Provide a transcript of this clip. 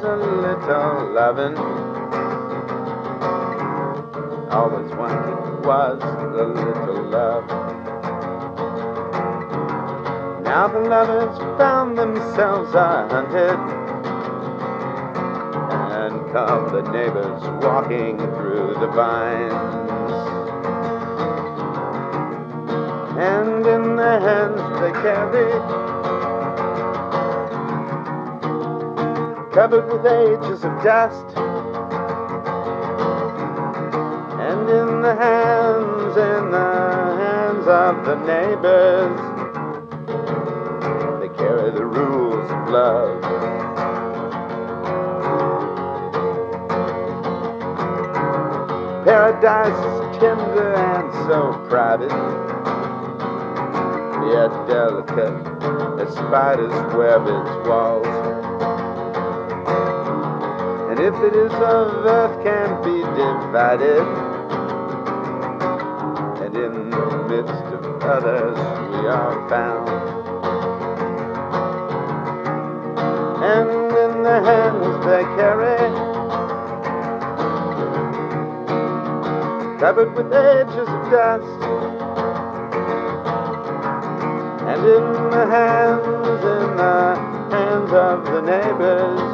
a little loving. Always wanted was a little love. Now the lovers found themselves are hunted, and come the neighbors walking through the vines. And in their hands they carry, covered with ages of dust. And in the hands of the neighbors, they carry the rules of love. Paradise is tender and so private, yet delicate as spiders web its walls. And if it is of earth can be divided, and in the midst of others we are found. And in the hands they carry, covered with ages of dust. And in the hands of the neighbors,